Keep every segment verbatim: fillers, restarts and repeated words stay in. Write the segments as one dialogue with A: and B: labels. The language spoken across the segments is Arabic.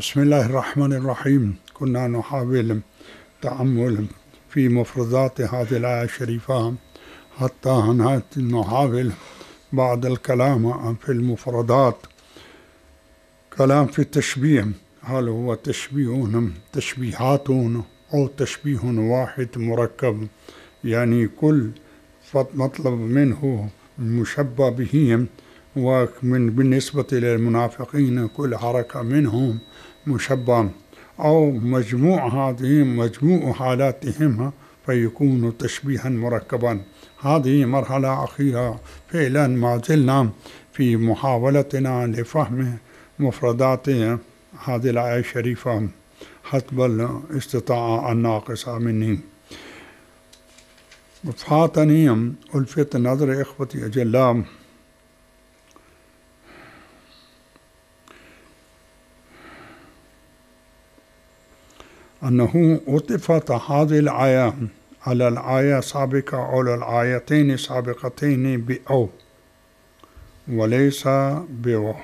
A: بسم الله الرحمن الرحيم. كنا نحاول التأمل في مفردات هذه الآية الشريفة حتى نحاول بعض الكلام في المفردات. كلام في التشبيه، هل هو تشبيه تشبيهات أو تشبيه واحد مركب، يعني كل مطلب منه مشبه به، ومن بالنسبة للمنافقين كل حركة منهم مشبه، أو مجموع هذه مجموع حالاتهم فيكون تشبيها مركبا. هذه مرحلة أخيرة فعلا، ما زلنا في محاولتنا لفهم مفردات هذه الآية الشريفة حسب الاستطاعة الناقصة مني. فاتني ألفت نظر إخوتي أجلاء أنه عطفت هذه الآية على الآية السابقة أو الآيتين السابقتين بأو وليس بو.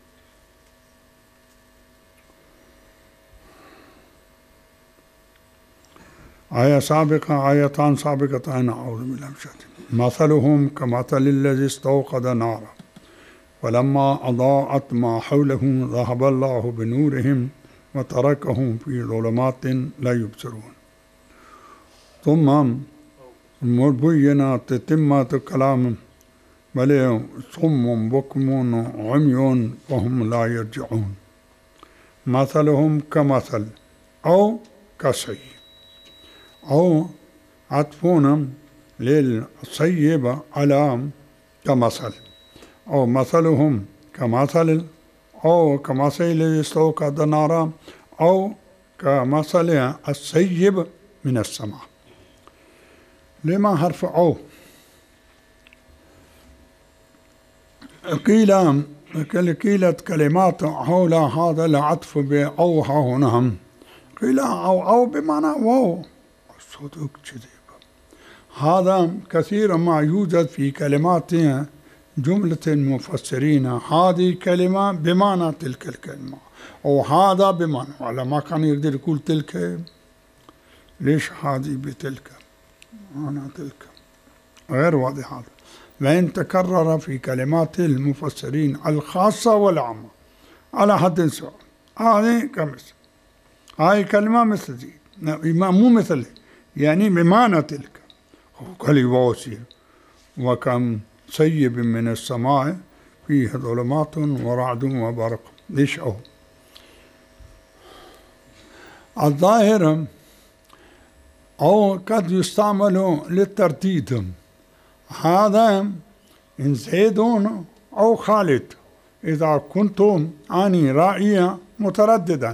A: آية سابقة آيتان سابقتان أعوذ بالله من الشيطان. مثلهم كمثل الذي استوقد نارا فلما أضاءت ما حوله ذهب الله بنورهم وتركهم في ظلمات لا يبصرون. ثم بينت تتمة كلام بل صم بكم عمي وهم لا يرجعون. مثلهم كمثل أو كسي، أو عطفون للصيب على كمثل، أو مثلهم كمثل أو كمثل الذي استوقد نارا، أو كمثل السيب من السماء. لما حرف أو؟ قيل قيلت كلمات حول هذا العطف بأو هنا، قيل أو أو بمعنى واو. صدق كذب. هذا كثيرا ما يوجد في كلمات جملة المفسرين، هذه كلمة بمعنى تلك الكلمة، أو هذا بمعنى، ولا ما كان يقدر يقول تلك، ليش هذه بتلك معنى تلك، غير واضح هذا. وإن تكرر في كلمات المفسرين الخاصة والعامة على حد سواء، هذه كمثل، هاي كلمة مثل دي، مو مثل، يعني بمعنى تلك. كلمة وسير وكم سيب من السماء فيه ظلمات ورعد وبرق. ليش أو؟ الظاهر أو قد يستعمل للترديد، هذا إن زيد أو خالد، إذا كنتم أني رائيا مترددا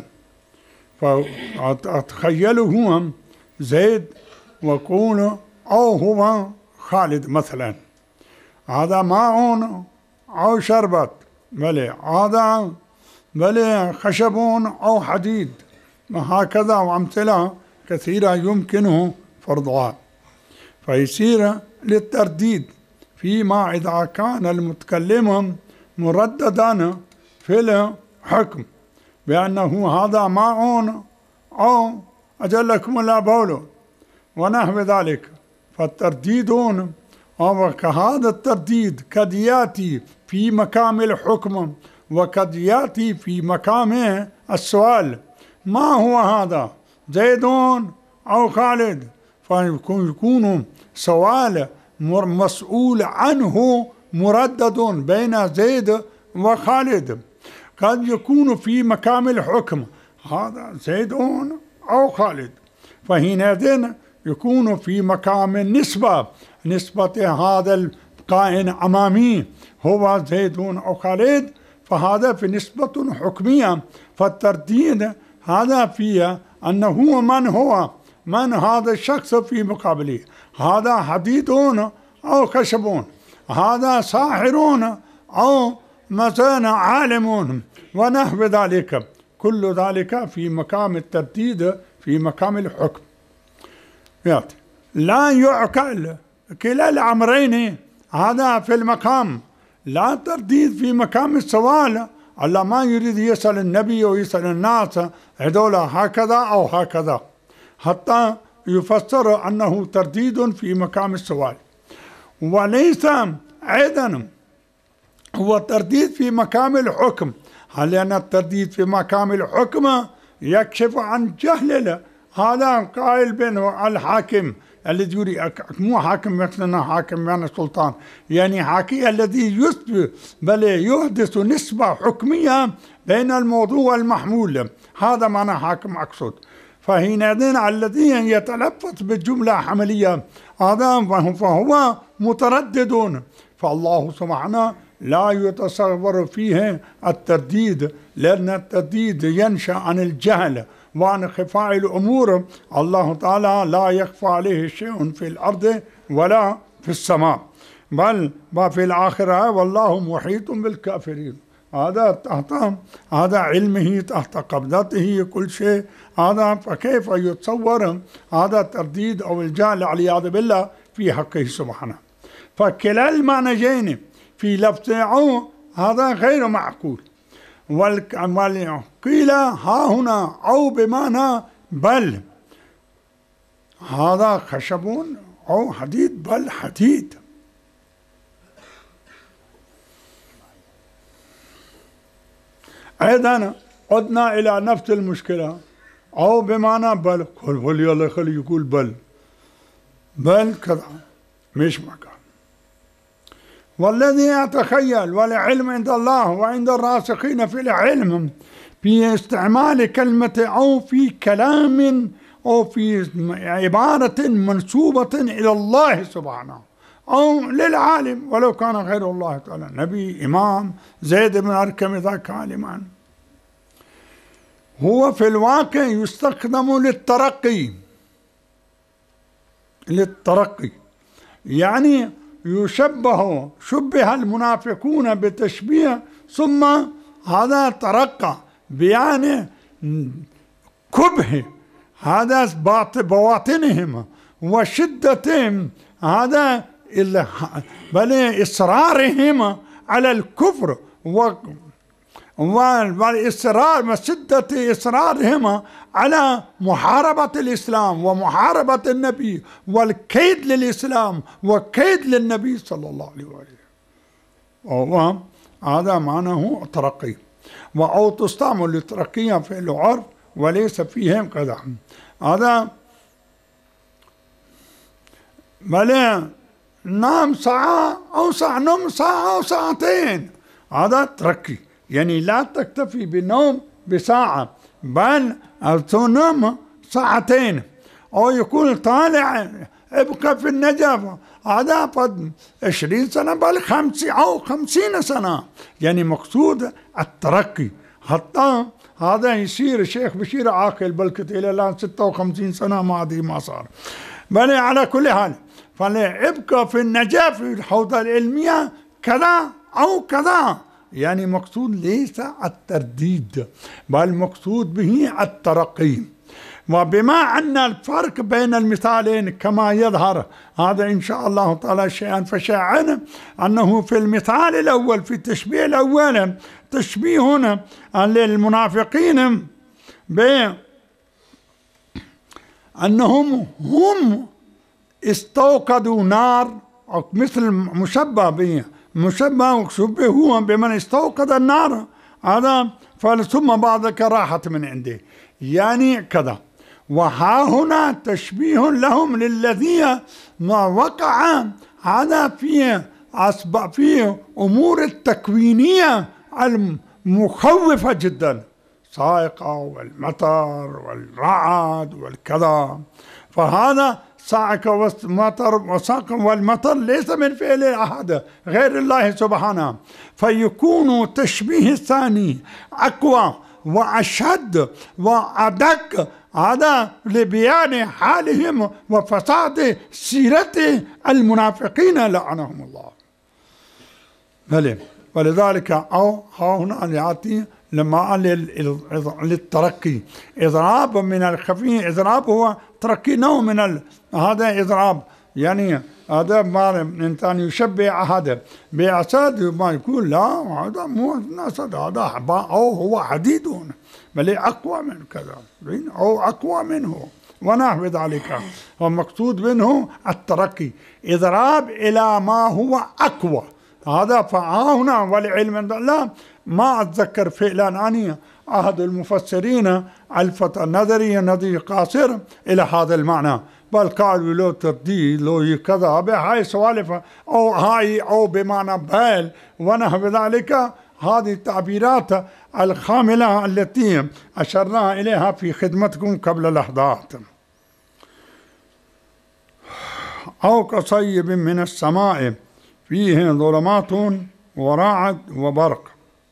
A: فأتخيله زيد وكون أو هو خالد مثلا، هذا ماء أو شربت، بل هذا بل خشب أو حديد، وهكذا وأمثلة كثيرة يمكنه فرضها. فيصير للترديد فيما إذا كان المتكلم مرددا في الحكم بأنه هذا ماء أو أجلكم الله بول ونحو ذلك. فالترديد أو كهذا الترديد قد يأتي في مقام الحكم وقد يأتي في مقام السؤال، ما هو هذا زيد أو خالد، فيكون سؤال مسؤول عنه مردد بين زيد وخالد. قد يكون في مقام الحكم هذا زيد أو خالد، فحينئذ يكون في مقام النسبة، نسبة هذا القائن أمامي هو زيد أو خالد، فهذا في نسبة حكمية. فالترديد هذا فيه أنه من هو من هذا الشخص في مقابله، هذا حديد أو خشب، هذا ساحر أو مثلا عالم ونحو ذلك. كل ذلك في مقام الترديد في مقام الحكم. لا يعقل كلا الأمرين، هذا في المقام لا ترديد في مقام السؤال الله ما يريد يسأل النبي ويسأل الناس هذول هكذا أو هكذا، حتى يفسر أنه ترديد في مقام السؤال، وليس أيضا هو ترديد في مقام الحكم، لأن الترديد في مقام الحكم يكشف عن جهل هذا قائل بأنه الحاكم الذي يريد، مو حاكم مثلنا حاكم يعني سلطان، يعني حاكي الذي يثبت بل يحدث نسبة حكمية بين الموضوع والمحمول، هذا معنى حاكم أقصد. فحينئذ الذي يتلفظ بالجملة حملية هذا فهو متردد، فالله سبحانه لا يتصور فيه الترديد، لأن الترديد ينشأ عن الجهل وعن خفاء الأمور. الله تعالى لا يخفى عليه شيء في الأرض ولا في السماء، بل وفي الآخرة والله محيط بالكافرين. هذا تحت هذا علمه، تحت قبضته كل شيء هذا، فكيف يتصور هذا الترديد أو الجهل والعياذ بالله في حقه سبحانه؟ فكلا المعنيين في لفظه هذا غير معقول. وقيل ها هنا أو بمعنى بل، هذا خشب أو حديد، بل حديد. أيضا عدنا إلى نفس المشكلة، أو بمعنى بل، قل ولي الله خلي يقول بل بل كذا مش مكان. والذي يتخيل والعلم عند الله وعند الراسخين في العلم في استعمال كلمة أو في كلام أو في عبارة منسوبة إلى الله سبحانه أو للعالم ولو كان غير الله تعالى، نبي، إمام، زيد بن أركم ذاك عالما، هو في الواقع يستخدم للترقي للترقي يعني يشبه شبه المنافقون بتشبيه ثم هذا ترقى بيان كبه هذا بواطنهم وشدتهم هذا بل إصرارهم على الكفر والإصرار وشدة إصرارهم على محاربة الإسلام ومحاربة النبي والكيد للإسلام وكيد للنبي صلى الله عليه وسلم. هذا معناه ترقي، أو تستعمل للترقية في العرف وليس فيهم كذا. هذا بل نام ساعة أو ساعة، نوم ساعة أو ساعتين، هذا ترقي، يعني لا تكتفي بالنوم بساعة بل تنام ساعتين، أو يكون طالع ابقى في النجف هذا قد عشرين سنة بل خمسين أو خمسين سنة، يعني مقصود الترقي حتى هذا يصير الشيخ بشير عاقل بلكت إلى الآن ستة وخمسين سنة ما أدري ما صار. بل على كل حال فليبقى في النجاة في الحوضة العلمية كذا أو كذا، يعني مقصود ليس الترديد بل مقصود به الترقي. وبما أن الفرق بين المثالين كما يظهر هذا إن شاء الله تعالى شيئا فشيئا، أنه في المثال الأول في التشبيه الأول تشبيه للمنافقين بأنهم هم استوقدوا نار، أو مثل مشبه به مشبه وشبه هو بمن استوقد النار هذا ثم بعد راحت من عنده، يعني كذا. وها هنا تشبيه لهم للذين ما وقع هذا في أسباب في أمور التكوينية المخوفة جدا، صاعقة والمطر والرعد والكذا، فهذا صاعقة والمطر وصاعقة والمطر ليس من فعل أحد غير الله سبحانه، فيكون تشبيه الثاني أقوى وأشد وأدق هذا لبيان حالهم وفساد سيرة المنافقين لعنهم الله. بل ولذلك أو ها هنا يأتي لما للترقي إضراب من الخفي، إضراب هو ترقي نوع من ال... هذا إضراب يعني هذا ما إنسان يشبه هذا بأسد ما يقول لا هذا مو أسد هذا أو هو حديد بل أقوى من كذا أو أقوى منه ونحو ذلك. والمقصود منه الترقي إضراب إلى ما هو أقوى. هذا فهنا والعلم عند الله. ما أتذكر فعلا أني أحد المفسرين الفت النظري نظري قاصر إلى هذا المعنى، بل قالوا لو ترديد لو كذا بهاي سوالف أو هاي أو بمعنى بال ونحو ذلك. هذه التعبيرات الخاملة التي أشرنا إليها في خدمتكم قبل لحظات. أو كصيب من السماء فيه ظلمات ورعد وبرق.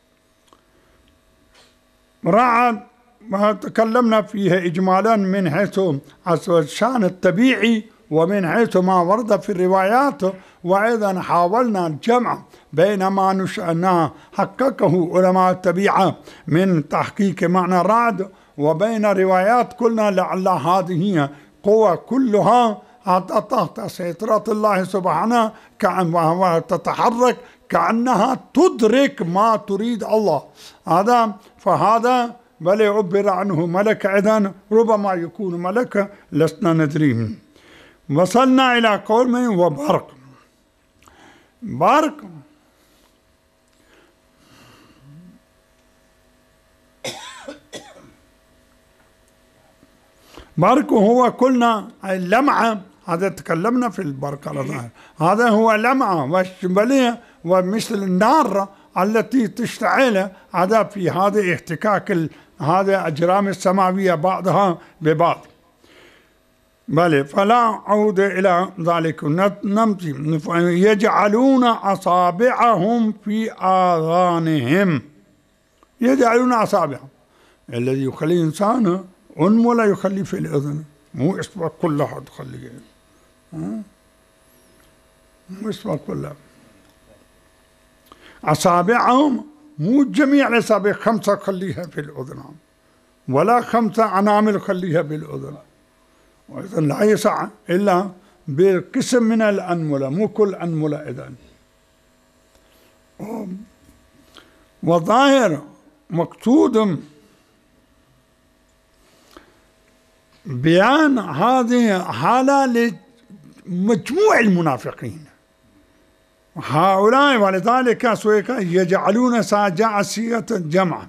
A: رعد تكلمنا فيها إجمالا من حيث الشأن الطبيعي ومن حيث ما ورد في الروايات، وأيضا حاولنا الجمع بين ما نشأنا حققه علماء الطبيعة من تحقيق معنى رعد وبين روايات قلنا لعل هذه قوة كلها تحت سيطرة الله سبحانه كأنها تتحرك كأنها تدرك ما تريد الله. هذا فهذا بل يعبر عنه ملك، إذن ربما يكون ملك لسنا ندري. وصلنا إلى قول وبرق. برق برق هو قلنا اللمعة، هذا تكلمنا في البرق على ظاهر، هذا هو لمعة والشبلية ومثل النار التي تشتعل هذا في هذا احتكاك هذا أجرام السماوية بعضها ببعض. بل فلا أعود إلى ذلك. نمشي. يجعلون أصابعهم في آذانهم. يجعلون أصابعهم الذي يخلي إنسان أنملة يخلي في الأذن، مو إصبع كلها تخليه، مو إصبع كلها. أصابعهم مو جميع الأصابع خمسة خليها في الأذن ولا خمسة أنامل خليها بالأذن، وإذا لا يسع إلا بقسم من الأنملة مو كل أنملة. إذن وظاهر مقصود بيان هذه حالة لمجموع المنافقين هؤلاء، ولذلك يجعلون ساجع سيئة الجمع.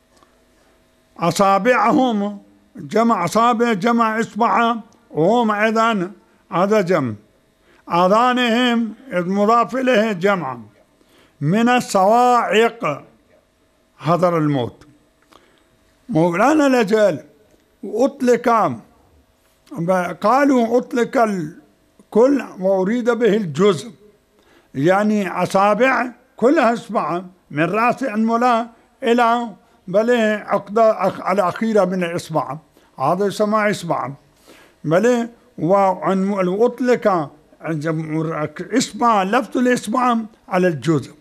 A: أصابعهم جمع أصابع جمع إصبع وهم أيضا هذا جمع. آذانهم المضاف إليه جمع. من الصواعق حذر الموت. مولانا الأجل أطلق، قالوا أطلق الكل وأريد به الجزء، يعني أصابع كلها إصبع من رأس أنملة إلى بله عقدة الأخيرة من الإصبع، هذا يسمى إصبع. بله وأطلق إصبع لفظ الإصبع على الجزء،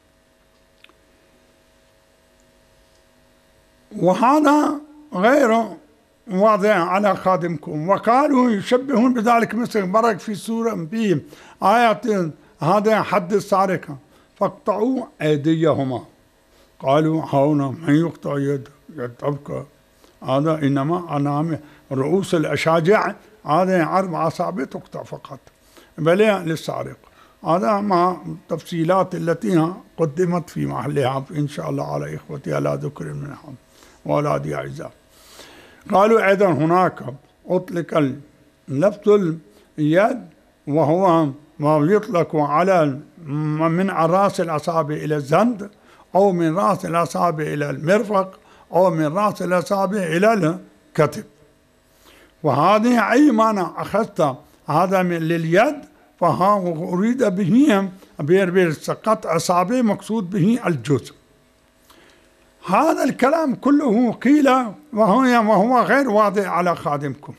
A: وهذا غير واضح على خادمكم. وقالوا يشبهون بذلك مثل برق في سورة في آيات هذا حد السارقة فاقطعوا أيديهما. قالوا هنا من يقطع يد يد تبقى، هذا إنما أنام رؤوس الأشاجع هذا أربع أصابع تقطع فقط بل للسارق. هذا مع التفصيلات التي قدمت في محلها إن شاء الله على إخوتي على ذكر منهم وأولادي أعزاء. قالوا أيضا هناك أطلق لفظ اليد وهو ما يطلق على من رأس الأصابع إلى الزند، أو من رأس الأصابع إلى المرفق، أو من رأس الأصابع إلى الكتف. وهذه أي معنى أخذت هذا من لليد فها أريد به بقطع أصابع مقصود به الجزء. هذا الكلام كله قيل وهو وهو غير واضح على خادمكم.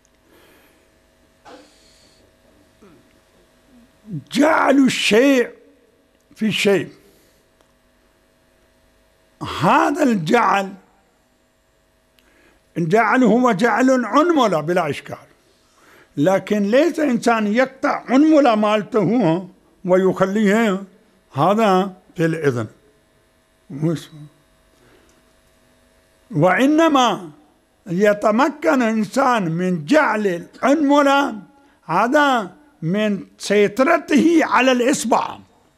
A: جعلوا الشيء في شيء، هذا الجعل الجعل هو جعل عنملة بلا إشكال، لكن ليس إنسان يقطع أنملة مالته ويخليها هذا في الإذن، وإنما يتمكن إنسان من جعل الأنملة هذا من سيطرته على الإصبع،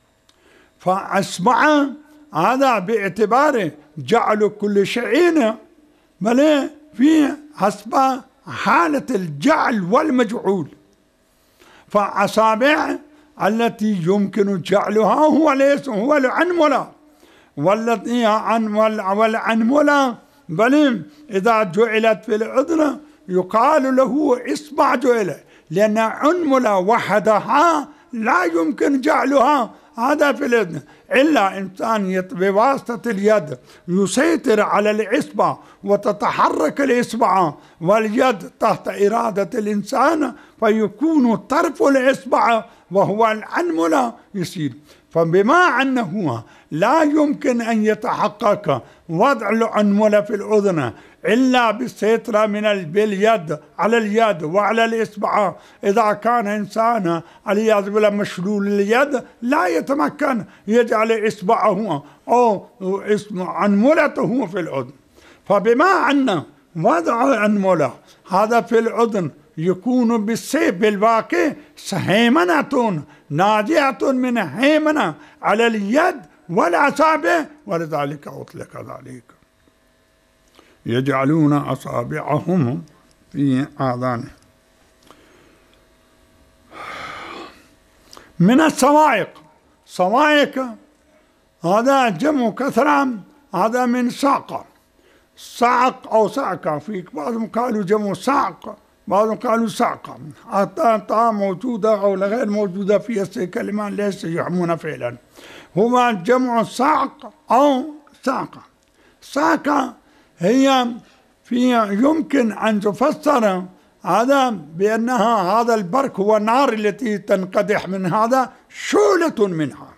A: فأصبع هذا باعتباره جعل كل شيء بل في حسب حالة الجعل والمجعول، فأصابع التي يمكن جعلها هو ليس هو الأنملة، والتي والأنملة بل إذا جعلت في الأذن يقال له إصبع جعل، لأن أنملة وحدها لا يمكن جعلها هذا في اليد، إلا إنسان بواسطة اليد يسيطر على الإصبع وتتحرك الإصبع واليد تحت إرادة الإنسان، فيكون طرف الإصبع وهو الأنملة يصير. فبما أنه لا يمكن أن يتحقق وضع الأنملة في الأذن إلا بالسيطرة من باليد على اليد وعلى الإصبع، إذا كان إنسان العياذ بالله مشلول اليد لا يتمكن يجعل إصبعه أو أنملته في الأذن. فبما أن وضع الأنملة هذا في الأذن يكون بالسيف بالواقع هيمنة ناجعة من هيمنة على اليد والأصابع، ولذلك أطلق ذلك. يجعلون أصابعهم في آذانهم. من الصواعق، صواعق هذا جمع كثرة، هذا من صعقة، صعق أو صعقة، في بعضهم قالوا جمع صعق، بعضهم قالوا صعقة، حتى موجودة أو غير موجودة في الكلمات ليس يعمون فعلا، هما جمع صعق أو صعقة. صعقة هي في يمكن أن تفسر هذا بأنها هذا البرق هو النار التي تنقدح من هذا شعلة منها،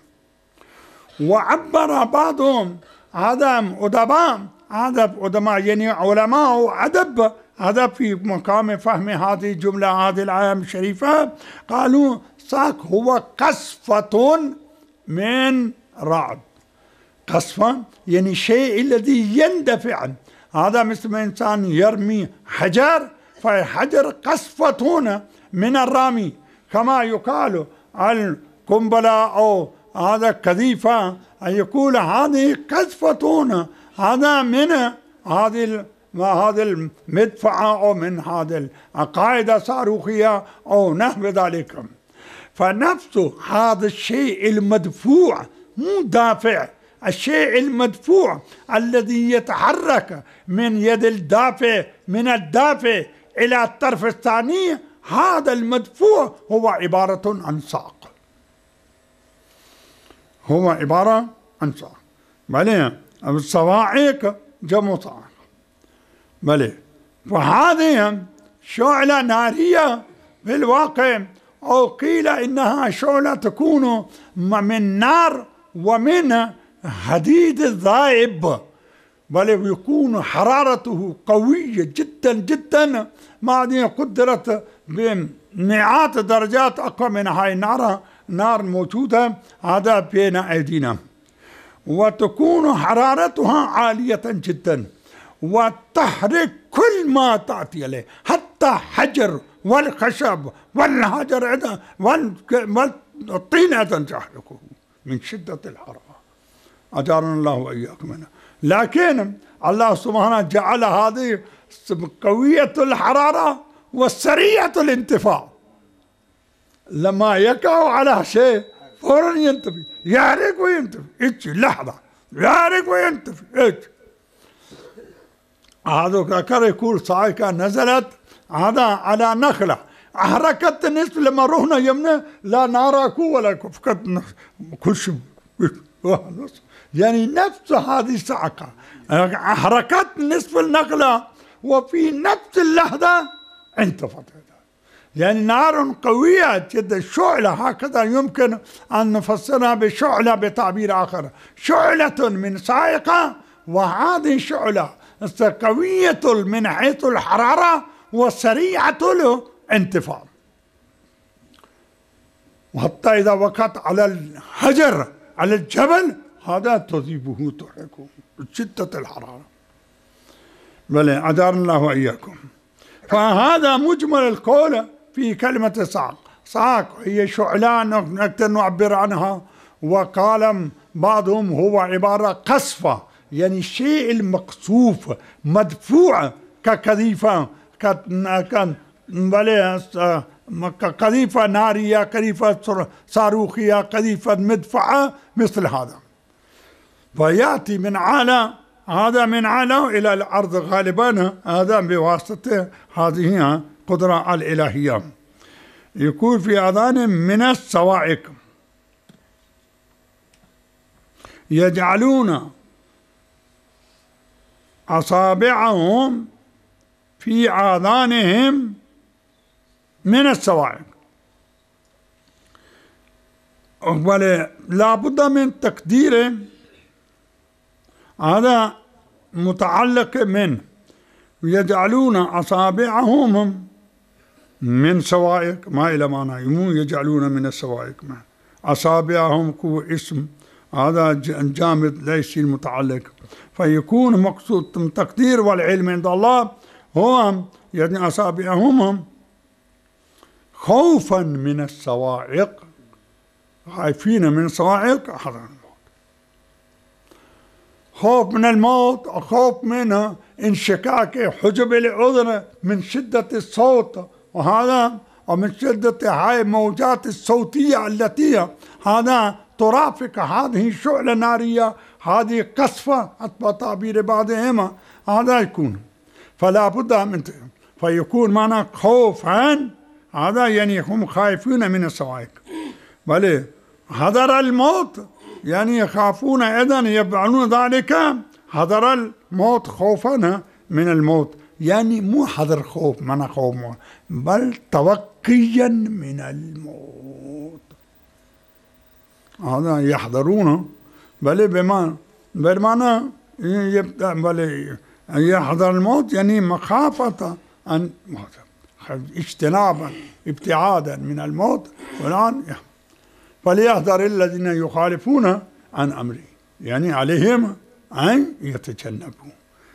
A: وعبر بعضهم هذا أدباء هذا أدباء يعني علماء أدب هذا في مقام فهم هذه الجملة هذه الآية الشريفة، قالوا صاك هو قصفة من رعد. قصفة يعني شيء الذي يندفع، هذا مثل ما إنسان يرمي حجر، فالحجر قصفة من الرامي، كما يقال القنبلة أو هذا قذيفة أن يقول هذه قصفة هذا من هذه هذا المدفعة أو من هذا القاعدة الصاروخية أو نحو ذلك. فنفس هذا الشيء المدفوع مو دافع، الشيء المدفوع الذي يتحرك من يد الدافع من الدافع إلى الطرف الثاني، هذا المدفوع هو عبارة عن صاق، هو عبارة عن صاق. بلى الصواعق جمع صاعق. بلى فهذه شعلة نارية في الواقع، أو قيل إنها شعلة تكون من نار ومن حديد الذائب، بل يكون حرارته قوية جدا جدا، ما قدرت بمئات درجات أقوى من هاي النار نار موجودة هذا بين أيدينا، وتكون حرارتها عالية جدا وتحرق كل ما تأتي عليه، حتى حجر والخشب والحجر والطين أيضا تحرقه من شدة الحرارة، أجارنا الله وإياكم منها. لكن الله سبحانه جعل هذه قوية الحرارة وسريعة الانتفاع، لما يقع على شيء فورا ينتفي، يحرق وينتفي، إيش لحظة يحرق وينتفي إيش. هذا كان يقول صاعقة نزلت هذا على نخلة أحرقت النصف، لما رحنا يمنا لا نار أكو ولا كفكت كل شيء، يعني نفس هذه الصاعقة أحرقت نصف النخلة وفي نفس اللحظة انطفت، يعني نار قوية جدا، شعلة هكذا يمكن أن نفسرها بشعلة بتعبير آخر، شعلة من صاعقة، وهذه شعلة قوية من حيث الحرارة وسريعة الانتفاع. وحتى إذا وقعت على الحجر على الجبل هذا تذيبه تحرقه شدة الحرارة. بلى أدارنا الله وإياكم. فهذا مجمل القول في كلمة صعق. صعق هي شعلان نقدر نعبر عنها، وقال بعضهم هو عبارة قصفة، يعني الشيء المقصوف مدفوع كقذيفة كان قذيفة نارية، قذيفة صاروخية، قذيفة مدفعة مثل هذا. فيأتي من على هذا من على إلى الأرض غالبا، هذا بواسطة هذه قدرة الإلهية. يكون في أذان من الصواعق يجعلون أصابعهم في آذانهم من الصواعق. لا بد من تقدير هذا متعلق من يجعلون أصابعهم من صواعق، ما إلى معنى مو يجعلون من الصواعق، ما أصابعهم هو اسم هذا جامد ليس المتعلق، فيكون مقصود تقدير والعلم عند الله هو يعني أصابعهم خوفا من الصواعق، خايفين من الصواعق، حذر الموت، خوف من الموت، خوف من انشكاك حجب الأذن من شدة الصوت، وهذا ومن شدة هاي الموجات الصوتية التي هذا ترافق هذه الشعلة النارية، هذه قصفة حتى تعبير بعضهما، هذا يكون فلا بد من فيكون معنا خوفا، هذا يعني هم خايفون من الصواعق. بل حذر الموت يعني يخافون أيضا يفعلون ذلك، حذر الموت خوفا من الموت، يعني مو حذر خوف من خوف موت، بل توقيا من الموت، هذا يحذرون. بل بما بمعنى يبدأ بل يحذر الموت يعني مخافة أن اجتنابا ابتعادا من الموت، والآن فليحذر الذين يخالفون عن أمره، يعني عليهم أن يتجنبوا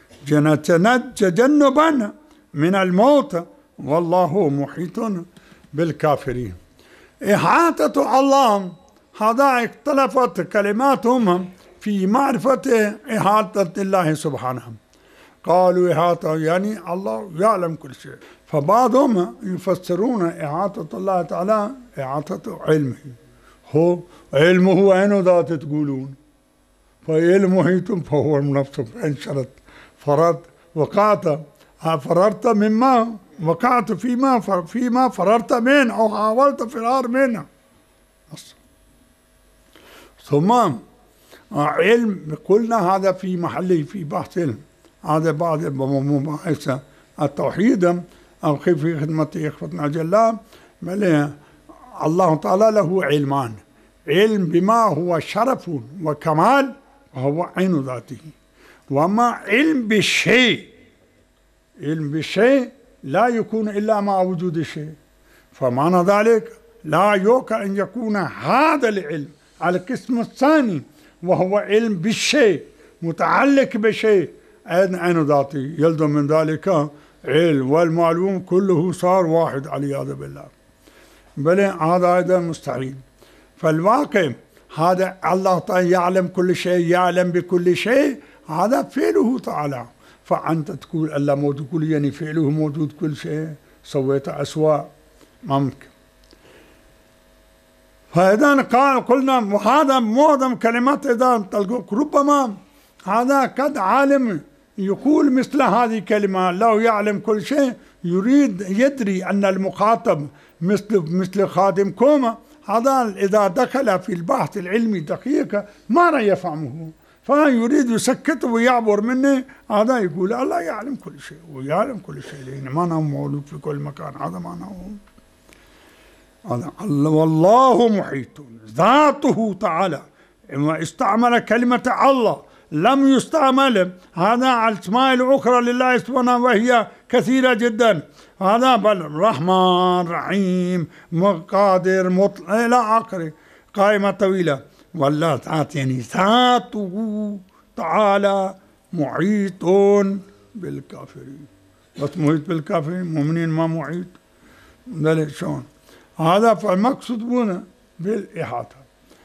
A: تجنبا من الموت، والله محيط بالكافرين. إحاطة الله هذا اختلفت كلماتهم في معرفة إحاطة الله سبحانه. قالوا إحاطة يعني الله يعلم كل شيء، فبعضهم يفسرون إحاطة الله تعالى إحاطة علمه، هو علمه أين ذات تقولون، فعلمه هيتم فهو نفسه انشرت فرد وقعت فررت مما وقعت فيما فيما فررت منه أو حاولت فرار منه. ثم علم قلنا هذا في محله في بحث علم، هذا بعض مباحث التوحيد أو في خدمة إخوتنا جل بل الله تعالى له علمان، علم بما هو شرف وكمال وهو عين ذاته، وما علم بالشيء، علم بالشيء لا يكون إلا مع وجود الشيء، فمعنى ذلك لا يمكن أن يكون هذا العلم على القسم الثاني وهو علم بالشيء متعلق بشيء عين ذاته، يلزم من ذلك علم والمعلوم كله صار واحد والعياذ بالله، بل هذا أيضا مستحيل. فالواقع هذا الله تعالى يعلم كل شيء، يعلم بكل شيء، هذا فعله تعالى، فأنت تقول الله موجود كل يعني فعله موجود كل شيء، سويت أسواء ممكن. فإذا قال قلنا وهذا معظم كلمات إذا تلقوا ربما هذا قد عالم يقول مثل هذه الكلمة، لو يعلم كل شيء يريد يدري أن المخاطب مثل مثل خادمكم، هذا إذا دخل في البحث العلمي دقيق ما لا يفهمه، فيريد يسكته ويعبر منه، هذا يقول الله يعلم كل شيء ويعلم كل شيء لأن معناه موجود في كل مكان، هذا معناه هذا الله والله محيط ذاته تعالى. استعمل كلمة الله لم يستعمل هذا على الأسماء الأخرى لله سبحانه وهي كثيرة جدا. هذا بل رحمن رحيم مقادر مطلع إلى آخره، قائمة طويلة. والله ذات يعني ذاته تعالى محيط بالكافرين، بس محيط بالكافرين، مؤمنين ما محيط. ذلك شلون هذا؟ فالمقصود هنا بالإحاطة.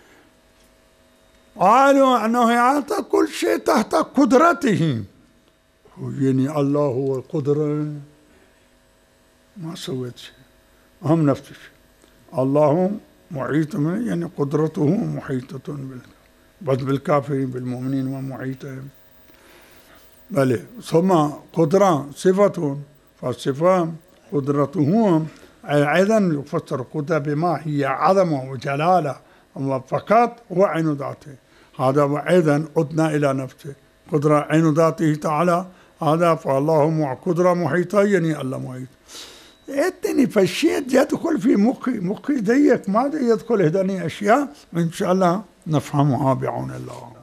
A: قالوا أنه يعطى كل شيء تحت قدرته، يعني الله هو القدرة، ما سويت شيء، هم نفس الشيء. الله محيط يعني قدرته محيطة بال بس بالكافرين، بالمؤمنين ومحيطة. بل ثم قدرة صفة، فالصفة قدرته أيضا يفسر قدرة بما هي عظمة وجلالة فقط وعين ذاته. هذا أيضا عدنا إلى نفسه، قدرة عين ذاته تعالى. هذا فالله مع قدرة محيطة، يعني الله محيط. اتني فالشيء يدخل في مخي، مخي ضيق، ماذا يدخل هذه أشياء إن شاء الله نفهمها بعون الله.